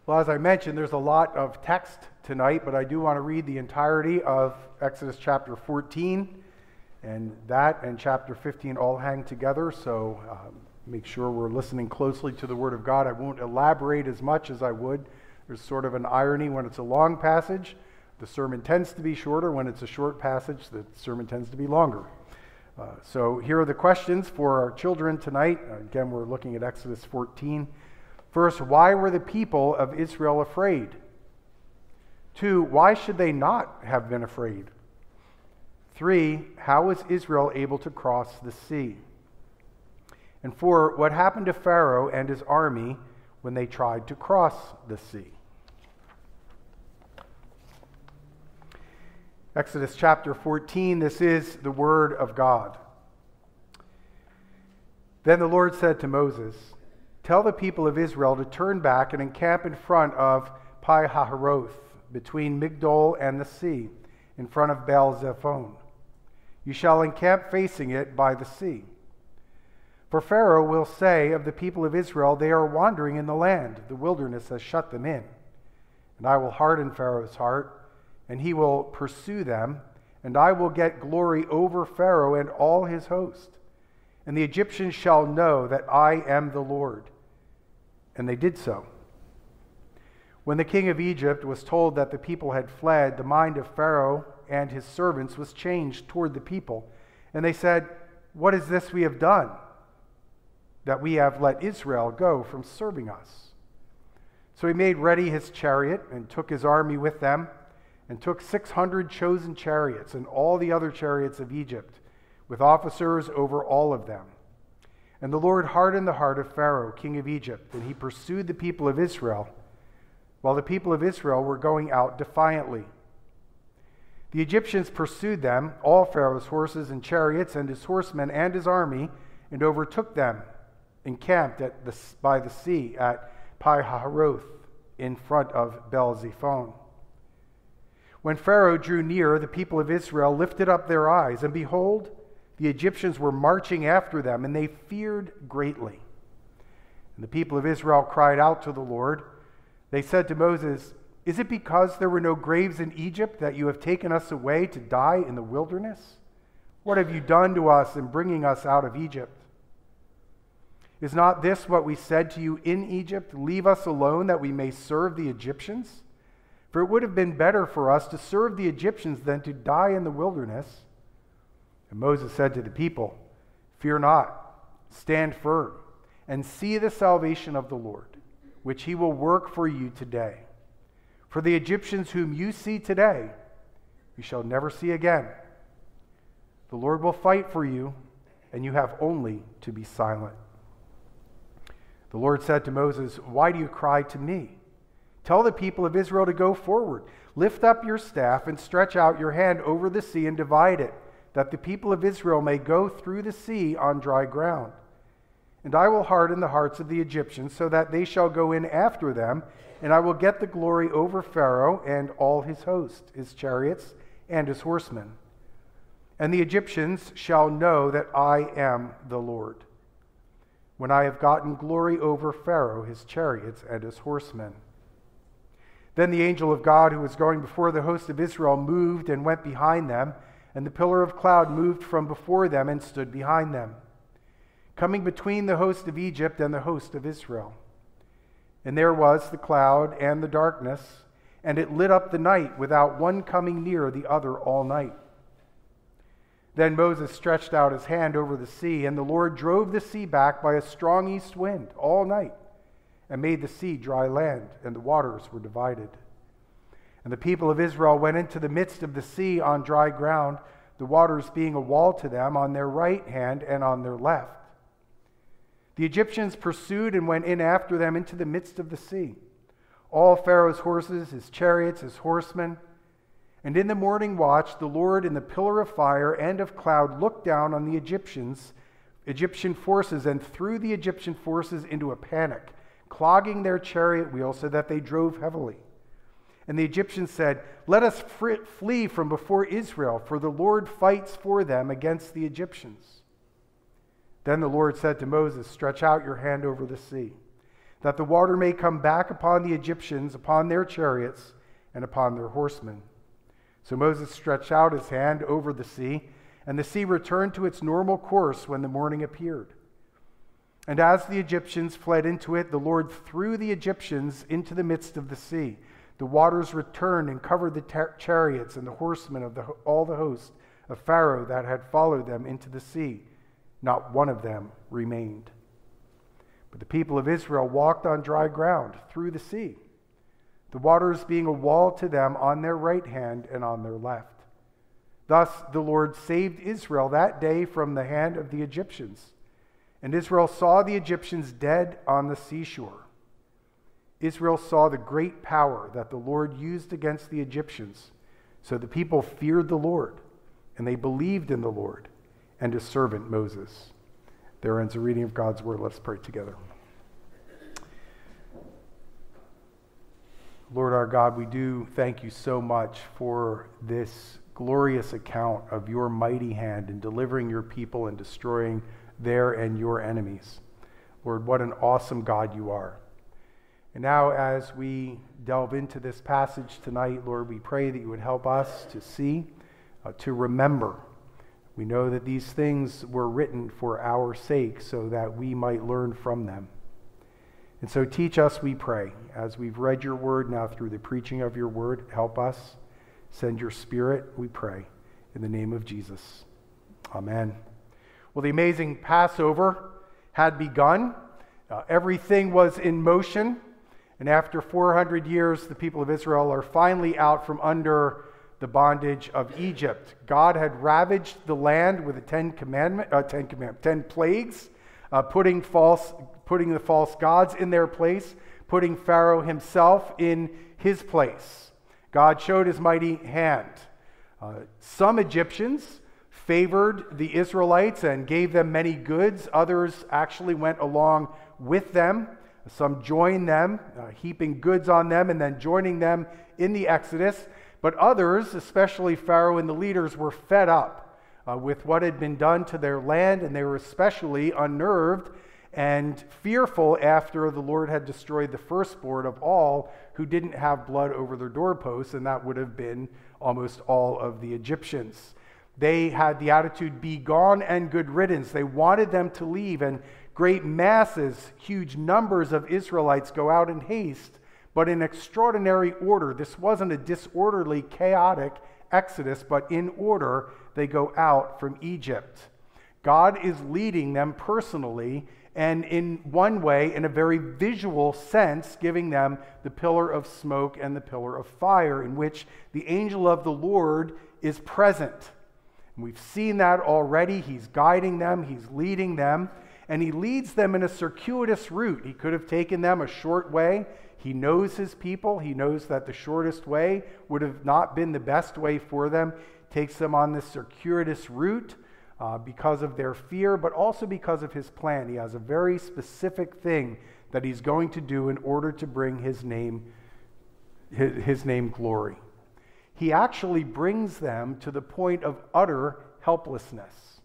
Well, as I mentioned, there's a lot of text tonight, but I do want to read the entirety of Exodus chapter 14, and that and chapter 15 all hang together, so make sure we're listening closely to the Word of God. I won't elaborate as much as I would. There's sort of an irony when it's a long passage. The sermon tends to be shorter. When it's a short passage, the sermon tends to be longer. So here are the questions for our children tonight. Again, we're looking at Exodus 14. First, why were the people of Israel afraid? 2, why should they not have been afraid? 3, how was Israel able to cross the sea? And 4, what happened to Pharaoh and his army when they tried to cross the sea? Exodus chapter 14, this is the word of God. Then the Lord said to Moses, "Tell the people of Israel to turn back and encamp in front of Pi-hahiroth, between Migdol and the sea, in front of Baal-zephon. You shall encamp facing it by the sea. For Pharaoh will say of the people of Israel, they are wandering in the land. The wilderness has shut them in. And I will harden Pharaoh's heart, and he will pursue them, and I will get glory over Pharaoh and all his host. And the Egyptians shall know that I am the Lord." And they did so. When the king of Egypt was told that the people had fled, the mind of Pharaoh and his servants was changed toward the people. And they said, "What is this we have done, that we have let Israel go from serving us?" So he made ready his chariot and took his army with them, and took 600 chosen chariots and all the other chariots of Egypt, with officers over all of them. And the Lord hardened the heart of Pharaoh, king of Egypt, and he pursued the people of Israel, while the people of Israel were going out defiantly. The Egyptians pursued them, all Pharaoh's horses and chariots, and his horsemen and his army, and overtook them, encamped by the sea at Pi-hahiroth, in front of Baal-zephon. When Pharaoh drew near, the people of Israel lifted up their eyes, and behold, the Egyptians were marching after them, and they feared greatly. And the people of Israel cried out to the Lord. They said to Moses, "Is it because there were no graves in Egypt that you have taken us away to die in the wilderness? What have you done to us in bringing us out of Egypt? Is not this what we said to you in Egypt? Leave us alone that we may serve the Egyptians? For it would have been better for us to serve the Egyptians than to die in the wilderness." And Moses said to the people, "Fear not, stand firm, and see the salvation of the Lord, which he will work for you today. For the Egyptians whom you see today, you shall never see again. The Lord will fight for you, and you have only to be silent." The Lord said to Moses, "Why do you cry to me? Tell the people of Israel to go forward. Lift up your staff and stretch out your hand over the sea and divide it, that the people of Israel may go through the sea on dry ground. And I will harden the hearts of the Egyptians so that they shall go in after them, and I will get the glory over Pharaoh and all his host, his chariots, and his horsemen. And the Egyptians shall know that I am the Lord, when I have gotten glory over Pharaoh, his chariots, and his horsemen." Then the angel of God who was going before the host of Israel moved and went behind them, and the pillar of cloud moved from before them and stood behind them, coming between the host of Egypt and the host of Israel. And there was the cloud and the darkness, and it lit up the night without one coming near the other all night. Then Moses stretched out his hand over the sea, and the Lord drove the sea back by a strong east wind all night, and made the sea dry land, and the waters were divided. And the people of Israel went into the midst of the sea on dry ground, the waters being a wall to them on their right hand and on their left. The Egyptians pursued and went in after them into the midst of the sea, all Pharaoh's horses, his chariots, his horsemen. And in the morning watch, the Lord in the pillar of fire and of cloud looked down on the Egyptian forces, and threw the Egyptian forces into a panic, clogging their chariot wheels so that they drove heavily. And the Egyptians said, "Let us flee from before Israel, for the Lord fights for them against the Egyptians." Then the Lord said to Moses, "Stretch out your hand over the sea, that the water may come back upon the Egyptians, upon their chariots, and upon their horsemen. So Moses stretched out his hand over the sea, and the sea returned to its normal course when the morning appeared. And as the Egyptians fled into it, the Lord threw the Egyptians into the midst of the sea. The waters returned and covered the chariots and the horsemen of all the host of Pharaoh that had followed them into the sea. Not one of them remained. But the people of Israel walked on dry ground through the sea, the waters being a wall to them on their right hand and on their left. Thus the Lord saved Israel that day from the hand of the Egyptians. And Israel saw the Egyptians dead on the seashore. Israel saw the great power that the Lord used against the Egyptians. So the people feared the Lord, and they believed in the Lord and his servant Moses. There ends a reading of God's word. Let's pray together. Lord our God, we do thank you so much for this glorious account of your mighty hand in delivering your people and destroying their and your enemies. Lord, what an awesome God you are. And now as we delve into this passage tonight, Lord, we pray that you would help us to see, to remember. We know that these things were written for our sake so that we might learn from them. And so teach us, we pray, as we've read your word now through the preaching of your word. Help us. Send your Spirit, we pray, in the name of Jesus. Amen. Well, the amazing Passover had begun. Everything was in motion. And after 400 years, the people of Israel are finally out from under the bondage of Egypt. God had ravaged the land with the 10 plagues, putting the false gods in their place, putting Pharaoh himself in his place. God showed his mighty hand. Some Egyptians favored the Israelites and gave them many goods. Others actually went along with them. Some joined them, heaping goods on them and then joining them in the Exodus. But others, especially Pharaoh and the leaders, were fed up with what had been done to their land, and they were especially unnerved and fearful after the Lord had destroyed the firstborn of all who didn't have blood over their doorposts, and that would have been almost all of the Egyptians. They had the attitude, be gone and good riddance. They wanted them to leave, and great masses, huge numbers of Israelites go out in haste, but in extraordinary order. This wasn't a disorderly, chaotic exodus, but in order they go out from Egypt. God is leading them personally, and in one way, in a very visual sense, giving them the pillar of smoke and the pillar of fire, in which the angel of the Lord is present. And we've seen that already. He's guiding them, he's leading them, and he leads them in a circuitous route. He could have taken them a short way. He knows his people. He knows that the shortest way would have not been the best way for them. Takes them on this circuitous route because of their fear, but also because of his plan. He has a very specific thing that he's going to do in order to bring his name glory. He actually brings them to the point of utter helplessness.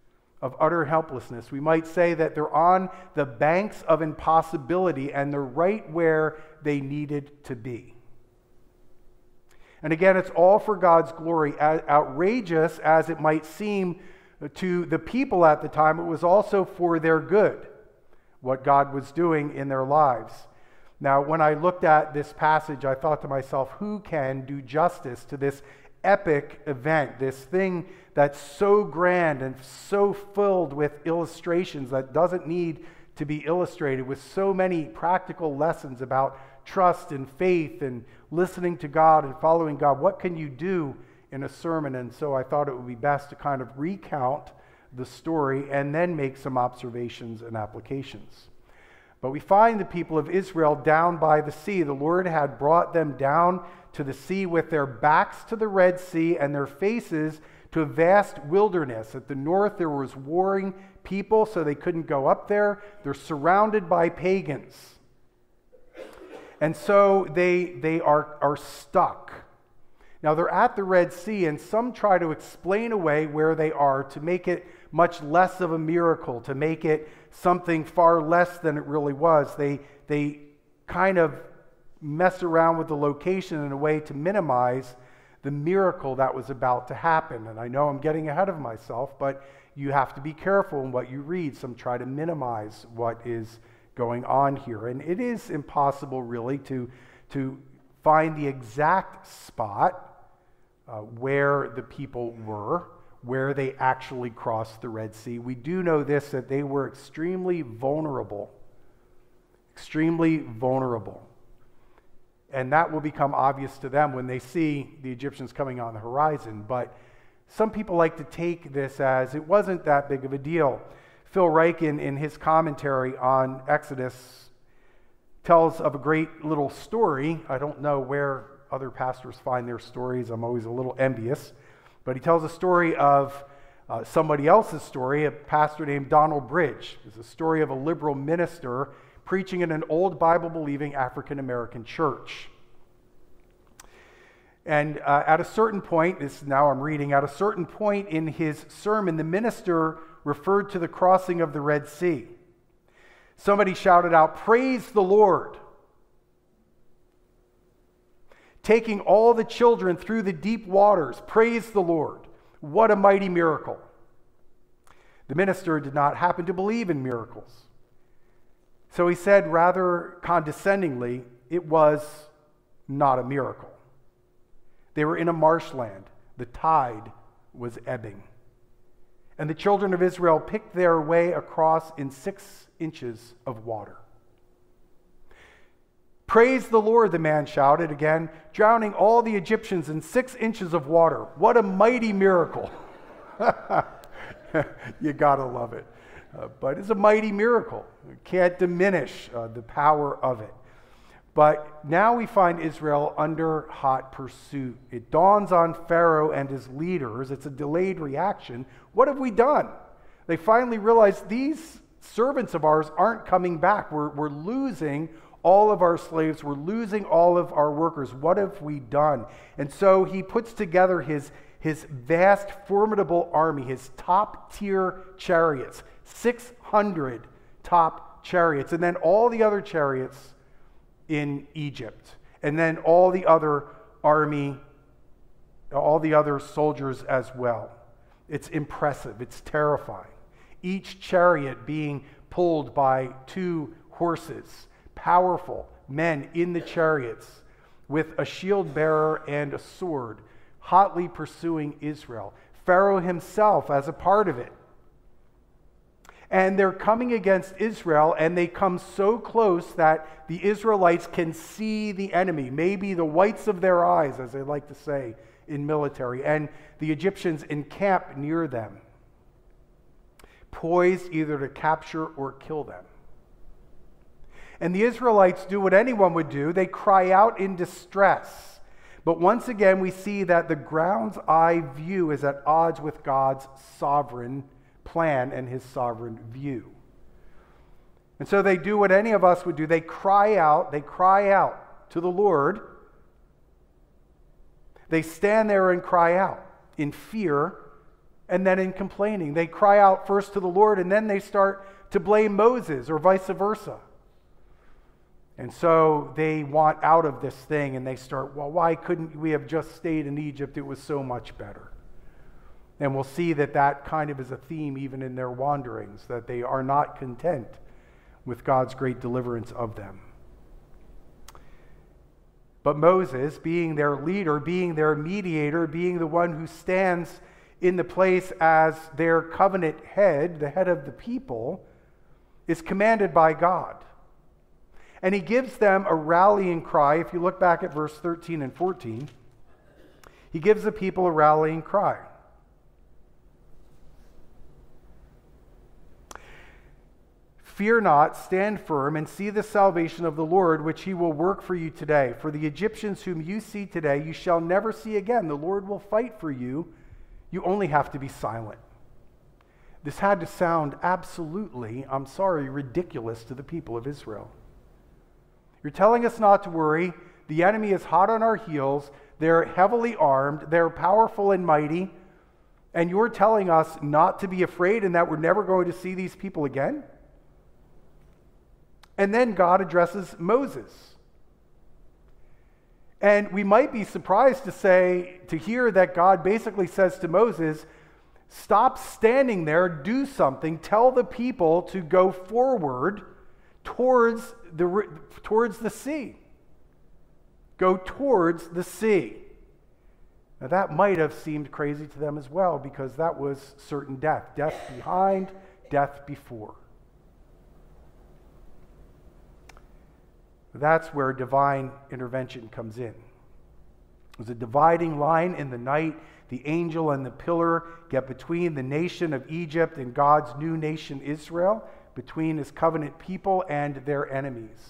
We might say that they're on the banks of impossibility and they're right where they needed to be. And again, it's all for God's glory. As outrageous as it might seem to the people at the time, it was also for their good, what God was doing in their lives. Now, when I looked at this passage, I thought to myself, who can do justice to this epic event, this thing that's so grand and so filled with illustrations that doesn't need to be illustrated, with so many practical lessons about trust and faith and listening to God and following God? What can you do in a sermon? And so I thought it would be best to kind of recount the story and then make some observations and applications. But we find the people of Israel down by the sea. The Lord had brought them down to the sea with their backs to the Red Sea and their faces to a vast wilderness. At the north there was warring people, so they couldn't go up there. They're surrounded by pagans. And so they are stuck. Now they're at the Red Sea, and some try to explain away where they are to make it much less of a miracle, to make it something far less than it really was. They they kind of mess around with the location in a way to minimize the miracle that was about to happen. And I know I'm getting ahead of myself, but you have to be careful in what you read. Some try to minimize what is going on here. And it is impossible, really, to find the exact spot where the people were, where they actually crossed the Red Sea. We do know this, that they were extremely vulnerable. Extremely vulnerable. And that will become obvious to them when they see the Egyptians coming on the horizon. But some people like to take this as it wasn't that big of a deal. Phil Ryken, in his commentary on Exodus, tells of a great little story. I don't know where other pastors find their stories. I'm always a little envious. But he tells a story of somebody else's story, a pastor named Donald Bridge. It's a story of a liberal minister preaching in an old Bible-believing African-American church. And at a certain point, now I'm reading, at a certain point in his sermon, the minister referred to the crossing of the Red Sea. Somebody shouted out, "Praise the Lord! Taking all the children through the deep waters, praise the Lord! What a mighty miracle!" The minister did not happen to believe in miracles. So he said rather condescendingly, it was not a miracle. They were in a marshland. The tide was ebbing. And the children of Israel picked their way across in 6 inches of water. "Praise the Lord," the man shouted again, "drowning all the Egyptians in 6 inches of water. What a mighty miracle." You gotta love it. But it's a mighty miracle. You can't diminish the power of it. But now we find Israel under hot pursuit. It dawns on Pharaoh and his leaders. It's a delayed reaction. What have we done? They finally realize these servants of ours aren't coming back. We're losing all of our slaves. We're losing all of our workers. What have we done? And so he puts together his vast, formidable army, his top-tier chariots, 600 top chariots, and then all the other chariots in Egypt, and then all the other army, all the other soldiers as well. It's impressive. It's terrifying. Each chariot being pulled by 2 horses, powerful men in the chariots with a shield bearer and a sword, hotly pursuing Israel. Pharaoh himself as a part of it. And they're coming against Israel, and they come so close that the Israelites can see the enemy, maybe the whites of their eyes, as they like to say in military, and the Egyptians encamp near them, poised either to capture or kill them. And the Israelites do what anyone would do. They cry out in distress. But once again, we see that the ground's eye view is at odds with God's sovereign plan and his sovereign view. And so they do what any of us would do. They cry out to the Lord. They stand there and cry out in fear and then in complaining. They cry out first to the Lord, and then they start to blame Moses, or vice versa. And so they want out of this thing, and they start, well, why couldn't we have just stayed in Egypt? It was so much better. And we'll see that kind of is a theme even in their wanderings, that they are not content with God's great deliverance of them. But Moses, being their leader, being their mediator, being the one who stands in the place as their covenant head, the head of the people, is commanded by God. And he gives them a rallying cry. If you look back at verse 13 and 14, he gives the people a rallying cry. "Fear not, stand firm, and see the salvation of the Lord, which he will work for you today. For the Egyptians whom you see today, you shall never see again. The Lord will fight for you. You only have to be silent." This had to sound absolutely, ridiculous to the people of Israel. You're telling us not to worry. The enemy is hot on our heels. They're heavily armed. They're powerful and mighty. And you're telling us not to be afraid and that we're never going to see these people again? And then God addresses Moses. And we might be surprised to hear that God basically says to Moses, stop standing there, do something, tell the people to go forward towards the sea. Go towards the sea. Now that might have seemed crazy to them as well, because that was certain death. Death behind, death before. That's where divine intervention comes in. There's a dividing line in the night. The angel and the pillar get between the nation of Egypt and God's new nation Israel, between his covenant people and their enemies.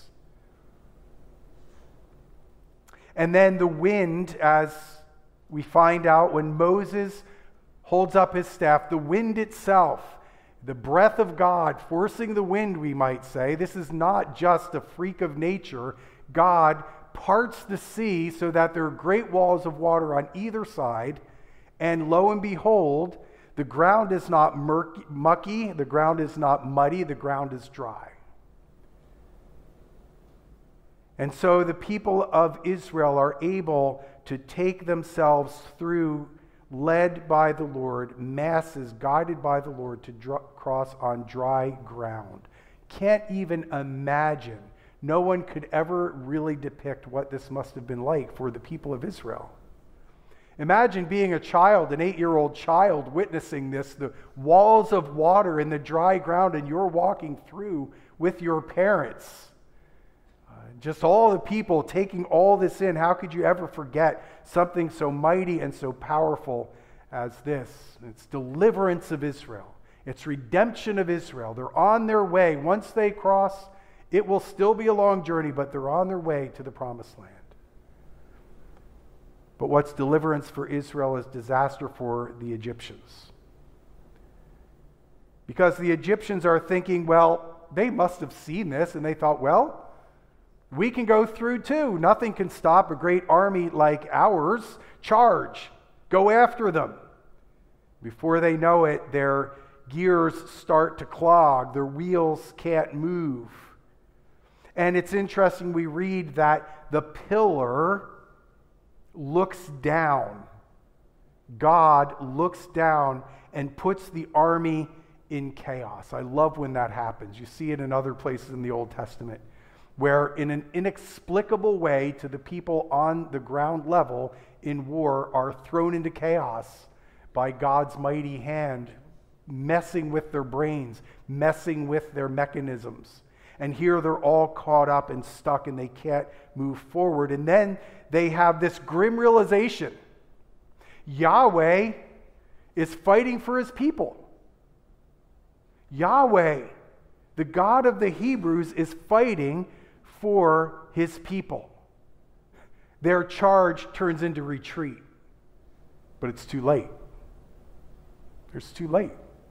And then the wind, as we find out when Moses holds up his staff, the wind itself, the breath of God forcing the wind, we might say. This is not just a freak of nature. God parts the sea so that there are great walls of water on either side, and lo and behold, the ground is not mucky, the ground is not muddy, the ground is dry. And so the people of Israel are able to take themselves through, led by the Lord, masses guided by the Lord to cross on dry ground. Can't even imagine. No one could ever really depict what this must have been like for the people of Israel. Imagine being a child, an 8-year-old child, witnessing this, the walls of water in the dry ground, and you're walking through with your parents. Just all the people taking all this in. How could you ever forget something so mighty and so powerful as this? It's deliverance of Israel. It's redemption of Israel. They're on their way. Once they cross, it will still be a long journey, but they're on their way to the promised land. But what's deliverance for Israel is disaster for the Egyptians. Because the Egyptians are thinking, well, they must have seen this, and they thought, well, we can go through too. Nothing can stop a great army like ours. Charge. Go after them. Before they know it, their gears start to clog. Their wheels can't move. And it's interesting, we read that the pillar looks down. God looks down and puts the army in chaos. I love when that happens. You see it in other places in the Old Testament, where in an inexplicable way to the people on the ground level in war are thrown into chaos by God's mighty hand, messing with their brains, messing with their mechanisms. And here they're all caught up and stuck, and they can't move forward. And then they have this grim realization. Yahweh is fighting for his people. Yahweh, the God of the Hebrews, is fighting for his people. Their charge turns into retreat. But it's too late. It's too late.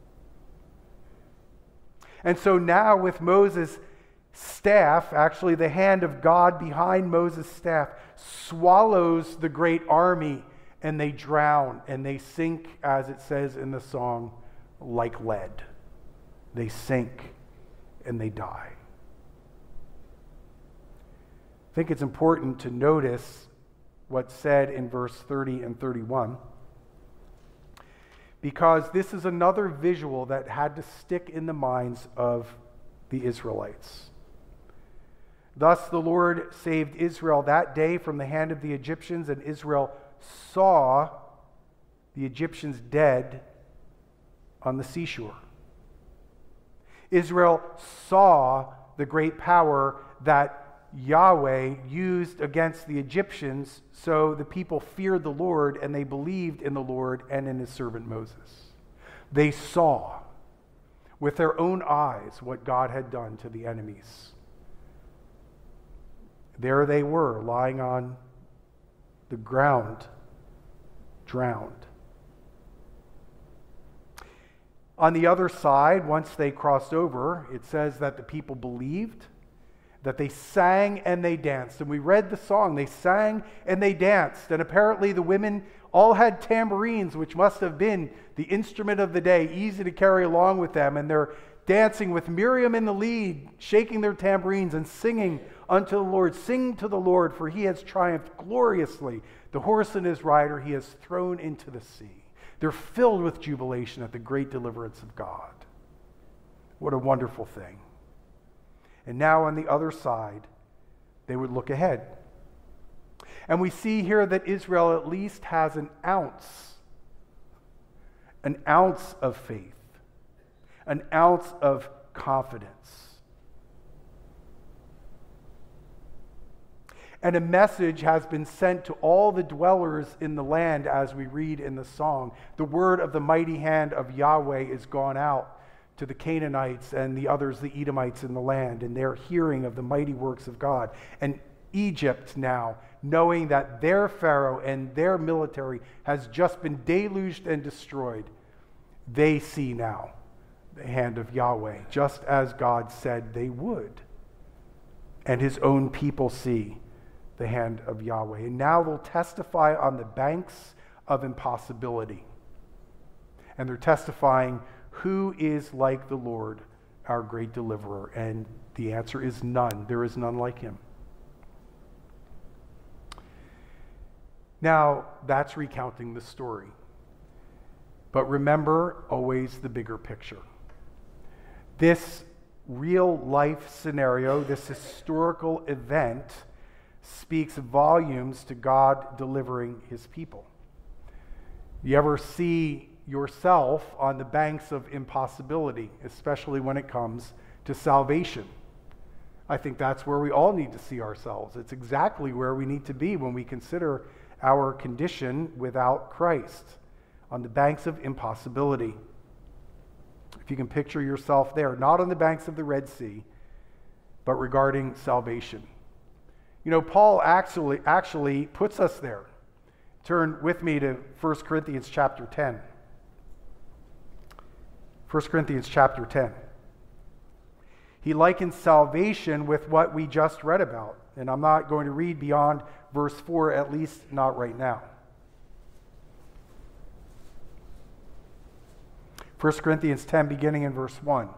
And so now with Moses' staff, actually the hand of God behind Moses' staff, swallows the great army, and they drown, and they sink, as it says in the song, like lead. They sink and they die. I think it's important to notice what's said in verse 30 and 31, because this is another visual that had to stick in the minds of the Israelites. Thus the Lord saved Israel that day from the hand of the Egyptians, and Israel saw the Egyptians dead on the seashore. Israel saw the great power that Yahweh used against the Egyptians, so the people feared the Lord, and they believed in the Lord and in his servant Moses. They saw with their own eyes what God had done to the enemies. There they were, lying on the ground, drowned. On the other side, once they crossed over, it says that the people believed, that they sang and they danced. And we read the song, they sang and they danced. And apparently the women all had tambourines, which must have been the instrument of the day, easy to carry along with them. And they're dancing with Miriam in the lead, shaking their tambourines and singing unto the Lord. Sing to the Lord, for he has triumphed gloriously. The horse and his rider he has thrown into the sea. They're filled with jubilation at the great deliverance of God. What a wonderful thing. And now on the other side, they would look ahead. And we see here that Israel at least has an ounce of faith, an ounce of confidence. And a message has been sent to all the dwellers in the land, as we read in the song. The word of the mighty hand of Yahweh is gone out to the Canaanites and the others, the Edomites in the land, and they're hearing of the mighty works of God. And Egypt now, knowing that their Pharaoh and their military has just been deluged and destroyed, they see now the hand of Yahweh, just as God said they would. And his own people see the hand of Yahweh. And now they'll testify on the banks of impossibility. And they're testifying, who is like the Lord, our great deliverer? And the answer is none. There is none like him. Now, that's recounting the story. But remember always the bigger picture. This real life scenario, this historical event, speaks volumes to God delivering his people. You ever see yourself on the banks of impossibility, especially when it comes to salvation? I think that's where we all need to see ourselves. It's exactly where we need to be when we consider our condition without Christ, on the banks of impossibility. If you can picture yourself there, not on the banks of the Red Sea, but regarding salvation. You know, Paul actually puts us there. Turn with me to 1 Corinthians chapter 10. 1 Corinthians chapter 10. He likens salvation with what we just read about. And I'm not going to read beyond verse 4, at least not right now. 1 Corinthians 10, beginning in verse 1.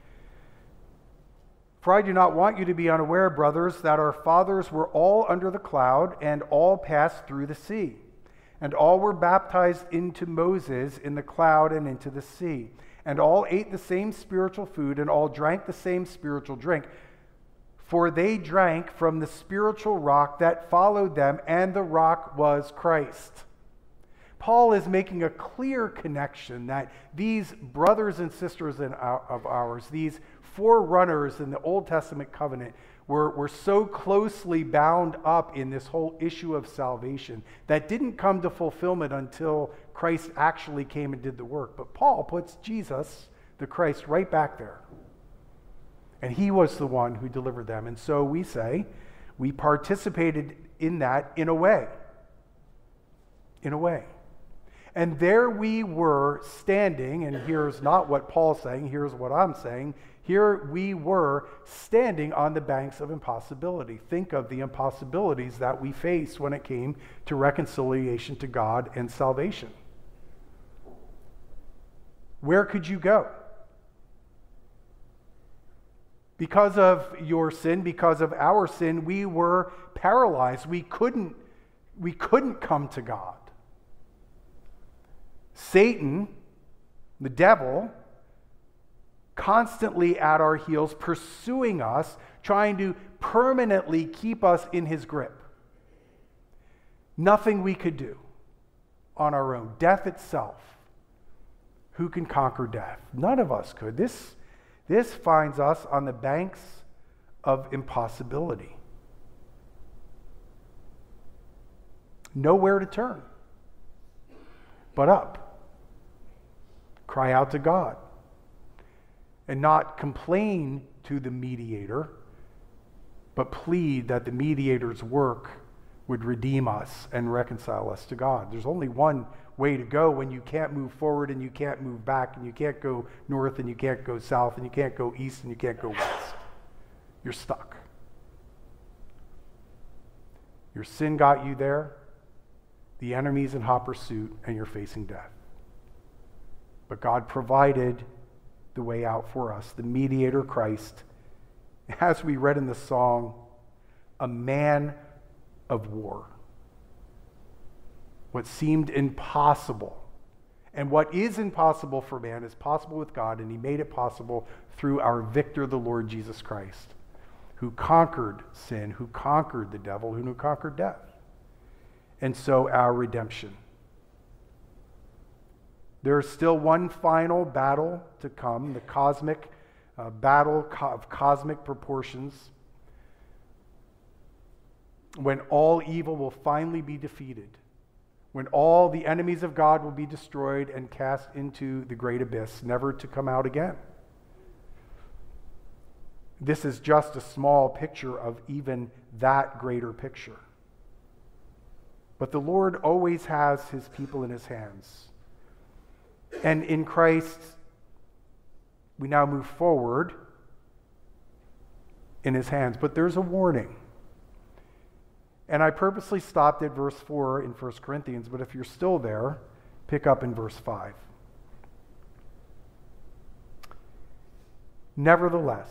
For I do not want you to be unaware, brothers, that our fathers were all under the cloud, and all passed through the sea. And all were baptized into Moses in the cloud and into the sea. And all ate the same spiritual food, and all drank the same spiritual drink. For they drank from the spiritual rock that followed them, and the rock was Christ. Paul is making a clear connection that these brothers and sisters of ours, these forerunners in the Old Testament covenant, were so closely bound up in this whole issue of salvation that didn't come to fulfillment until Christ actually came and did the work. But Paul puts Jesus, the Christ, right back there. And he was the one who delivered them. And so we say, we participated in that in a way. In a way. And there we were standing, and here's not what Paul's saying, here's what I'm saying. Here we were standing on the banks of impossibility. Think of the impossibilities that we faced when it came to reconciliation to God and salvation. Where could you go? Because of your sin, because of our sin, we were paralyzed. We couldn't come to God. Satan, the devil, constantly at our heels, pursuing us, trying to permanently keep us in his grip. Nothing we could do on our own. Death itself. Who can conquer death? None of us could. This finds us on the banks of impossibility. Nowhere to turn but up. Cry out to God. And not complain to the mediator, but plead that the mediator's work would redeem us and reconcile us to God. There's only one way to go when you can't move forward and you can't move back and you can't go north and you can't go south and you can't go east and you can't go west. You're stuck. Your sin got you there, the enemy's in hot pursuit, and you're facing death. But God provided the way out for us, the mediator Christ. As we read in the song, a man of war. What seemed impossible, and what is impossible for man is possible with God, and he made it possible through our victor, the Lord Jesus Christ, who conquered sin, who conquered the devil, who conquered death. And so our redemption. There's still one final battle to come, the cosmic battle of cosmic proportions, when all evil will finally be defeated, when all the enemies of God will be destroyed and cast into the great abyss, never to come out again. This is just a small picture of even that greater picture. But the Lord always has his people in his hands. And in Christ, we now move forward in his hands. But there's a warning. And I purposely stopped at verse 4 in 1 Corinthians, but if you're still there, pick up in verse 5. Nevertheless,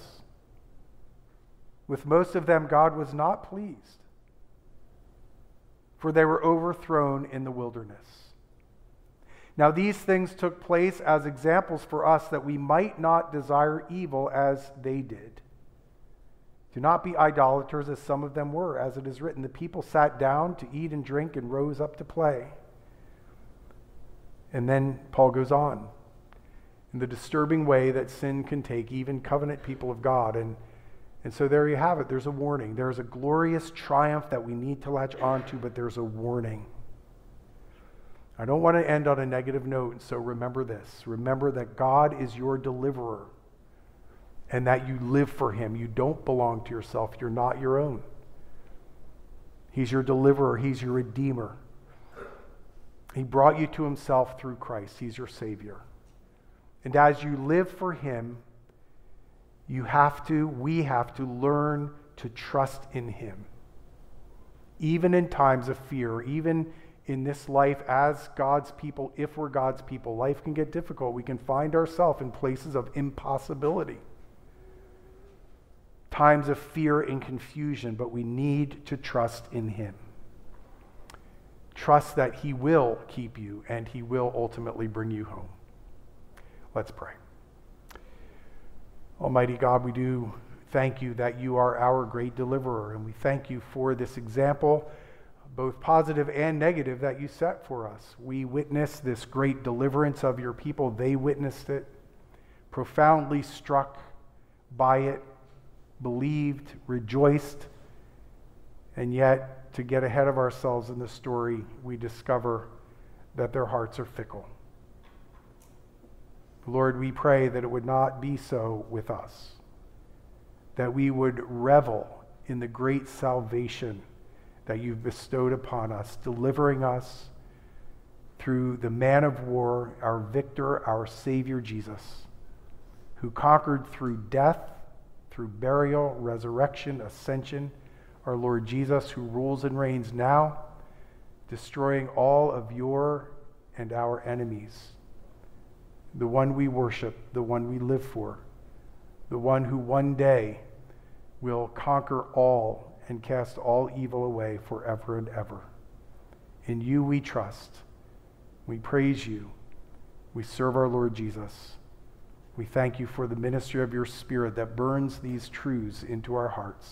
with most of them God was not pleased, for they were overthrown in the wilderness. Now these things took place as examples for us, that we might not desire evil as they did. Do not be idolaters as some of them were, as it is written, the people sat down to eat and drink and rose up to play. And then Paul goes on in the disturbing way that sin can take even covenant people of God. And so there you have it. There's a warning. There's a glorious triumph that we need to latch onto, but there's a warning. I don't want to end on a negative note, so remember this. Remember that God is your deliverer and that you live for him. You don't belong to yourself. You're not your own. He's your deliverer. He's your redeemer. He brought you to himself through Christ. He's your Savior. And as you live for him, we have to learn to trust in him. Even in times of fear, even in this life as God's people, if we're God's people, life can get difficult. We can find ourselves in places of impossibility. Times of fear and confusion, but we need to trust in him. Trust that he will keep you and he will ultimately bring you home. Let's pray. Almighty God, we do thank you that you are our great deliverer, and we thank you for this example, both positive and negative, that you set for us. We witness this great deliverance of your people. They witnessed it, profoundly struck by it, believed, rejoiced, and yet, to get ahead of ourselves in the story, we discover that their hearts are fickle. Lord, we pray that it would not be so with us, that we would revel in the great salvation that you've bestowed upon us, delivering us through the man of war, our victor, our Savior Jesus, who conquered through death, through burial, resurrection, ascension, our Lord Jesus, who rules and reigns now, destroying all of your and our enemies, the one we worship, the one we live for, the one who one day will conquer all and cast all evil away forever and ever. In you we trust. We praise you. We serve our Lord Jesus. We thank you for the ministry of your Spirit that burns these truths into our hearts.